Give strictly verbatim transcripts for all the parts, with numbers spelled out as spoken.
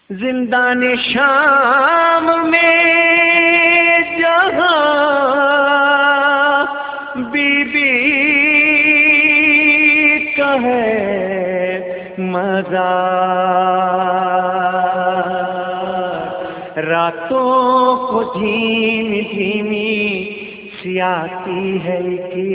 زندان شام میں جہاں بی بی کا ہے مزار، راتوں کو دھیمی دھیمی سی آتی ہے کی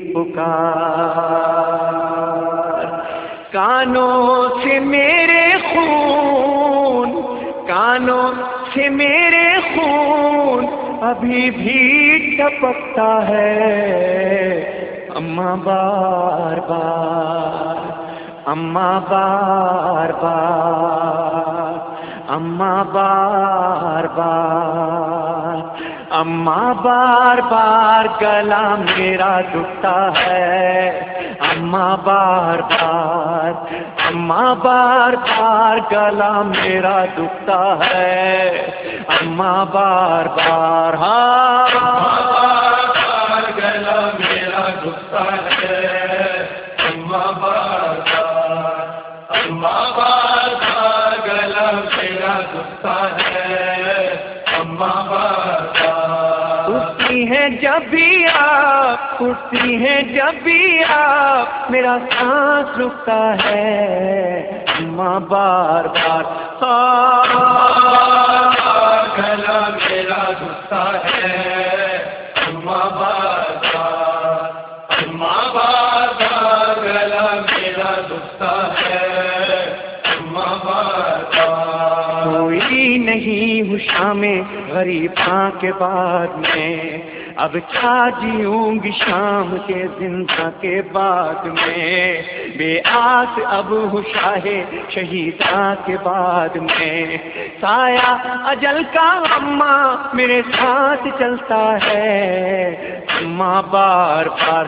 پکار، کانوں سے میرے خون کانوں سے میرے خون ابھی بھی ٹپکتا ہے، اماں بار بار اماں بار بار اماں بار بار اماں بار بار گلا میرا دکھتا ہے، اماں بار بار اماں بار بار گلا میرا دکھتا ہے، اماں بار بار ہاں بار بار گلا میرا دکھتا ہے، اماں بار بار اماں بار بار گلا میرا دکھتا ہے، اماں بار بار اٹھتی ہیں جب بھی آپ اٹھتی ہیں جب بھی آپ میرا سانس رکتا ہے، اماں بار بار گلا میرا دکھتا ہے، اماں بار بار اماں بار بار گلا میرا دکھتا ہے، اماں بار بار کوئی نہیں ہوں شام غریباں کے بعد میں، اب کیا جیوں گی شام کے زندہ کے بعد میں، بے آس اب ہوں شاہ شہیداں کے بعد میں، سایہ اجل کا اماں میرے ساتھ چلتا ہے، اماں بار بار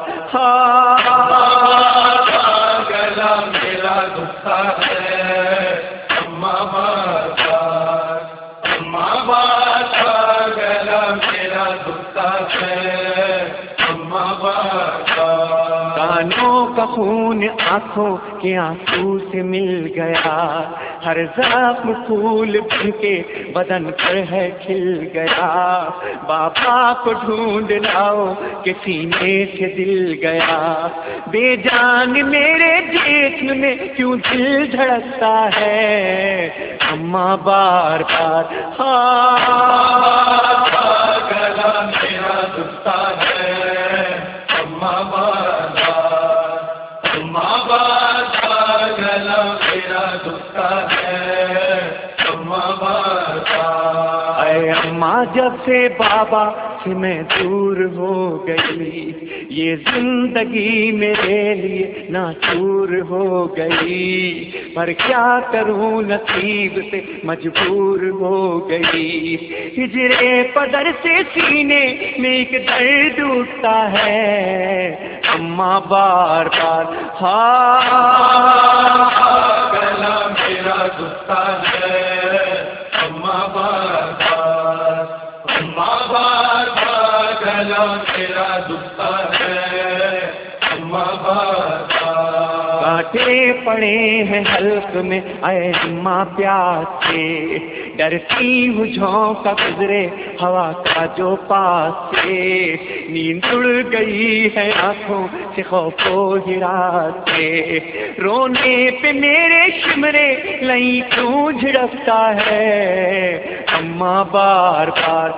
گلا میرا دکھتا ہے، اماں بار بار اماں بار بار گلا میرا دکھتا ہے، اماں بار بار کانوں کا خون آنکھوں کے آنسو سے مل گیا، ہر زخم پھول بن کے بدن پر ہے کھل گیا، بابا کو ڈھونڈ لاؤ کہ سینے سے دل گیا، بے جان میرے جسم میں کیوں دل دھڑکتا ہے، اماں بار بار گلا میرا دکھتا ہے، اماں بار بار اماں بار بار گلا میرا دکھتا ہے، اماں بار بار اے اماں جب سے بابا سے میں دور ہو گئی، یہ زندگی میرے لیے ناچور ہو گئی، پر کیا کروں نصیب سے مجبور ہو گئی، ہجرے پدر سے سینے میں ایک درد اٹھتا ہے، اماں بار بار گلا میرا دکھتا ہے، اماں بار بار اماں بار بار گلا میرا دکھتا ہے، اماں بار بار کانٹے پڑے ہیں حلق میں اے اماں پیاس سے، ڈرتی ہوں جھونکا گزرے ہوا کا جو پاس سے، نیند اڑ گئی ہے آنکھوں سے خوف و ہراس سے، رونے پہ میرے شمرے لئی کیوں جھڑکتا ہے، اماں بار بار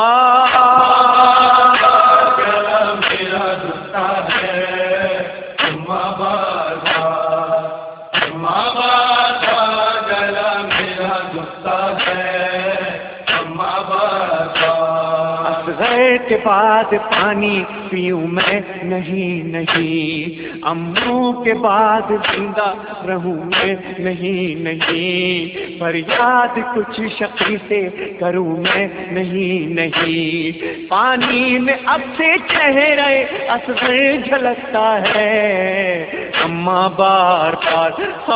گلا میرا دکھتا ہے، اماں بار بار اماں بار بار گلا میرا دکھتا ہے، اماں بار بار اصغر کے بعد پانی پیوں میں نہیں نہیں، اموں کے بعد زندہ رہوں میں نہیں نہیں، فریاد کچھ شقی سے کروں میں نہیں نہیں، پانی میں اب سے چہرے اصغر جھلکتا ہے، اماں بار بار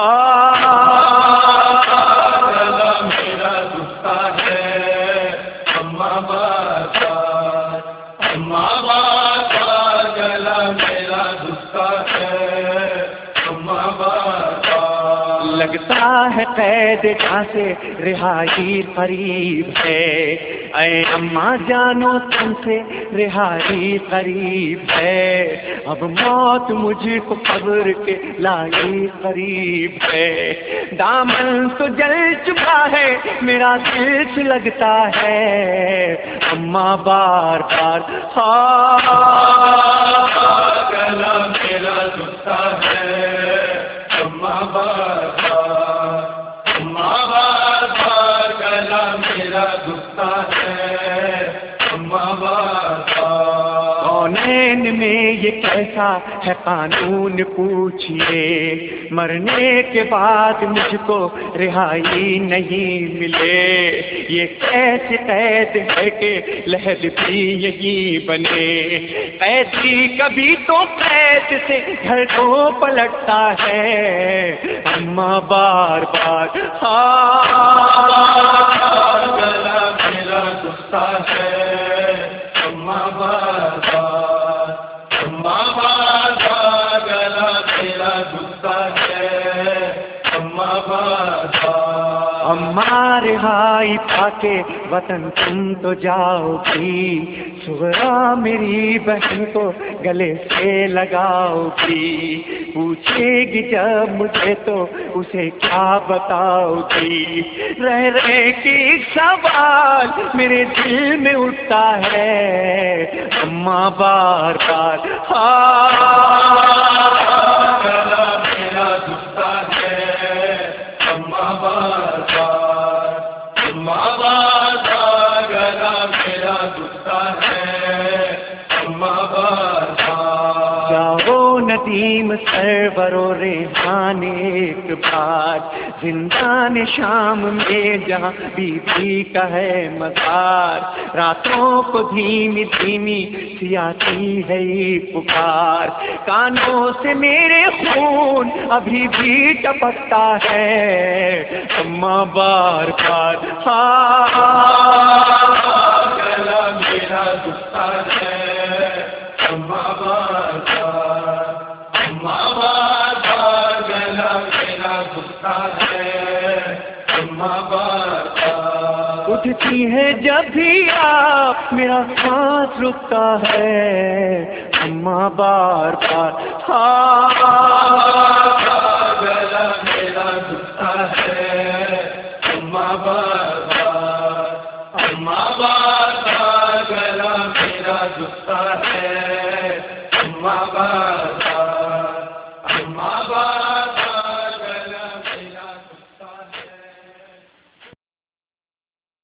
گلا میرا دکھتا ہے، اماں بار بار اماں بار بار گلا میرا دکھتا ہے، اماں بار بار لگ لگتا ہے قید جہاں سے رہائی قریب ہے، اے اماں جانو تم سے رہائی قریب ہے، اب موت مجھ کو قبر کے لائی قریب ہے، دامن تو جل چکا ہے میرا دل لگتا ہے، اماں بار بار گلا میرا دکھتا ہے، اماں بار بار، اماں بار بار گلا میرا دکھتا ہے، اماں بار بار۔ کونین میں یہ کیسا ہے قانون پوچھئے، مرنے کے بعد مجھ کو رہائی نہیں ملے، یہ کیسے قید ہے کہ لحد بھی یہی بنے، قیدی کبھی تو قید سے گھر کو پلٹتا ہے، اماں بار بار گلا میرا دکھتا ہے، اماں بار بار، اماں بار بار گلا میرا دکھتا ہے، اماں بار بار۔ اماں رہائی پا کے وطن تم تو جاؤ گی، صغرا میری بہن کو گلے سے لگاؤ گی، پوچھے گی جب مجھے تو اسے کیا بتاؤ گی، رہ رہ کے ایک سوال میرے دل میں اٹھتا ہے، اماں بار بار گلا میرا دکھتا ہے، اماں بار بار، اماں بار بار گلا میرا دکھتا ہے، اماں بار بار۔ جاؤ ندیم سرور و ریحان ایک بار، زندان شام میں جہاں بی بی کا ہے مزار، راتوں کو دھیمی دھیمی سی آتی ہے پکار، کانوں سے میرے خون ابھی بھی ٹپکتا ہے، اماں بار بار گلا میرا دکھتا ہے، اماں بار بار، اماں بار بار گلا میرا دکھتا ہے، اماں بار بار۔ اٹھتی ہے جب بھی آپ میرا سانس رکتا ہے، اماں بار بار گلا میرا دکھتا ہے، اماں بار بار، اماں بار بار گلا میرا دکھتا ہے، اماں بار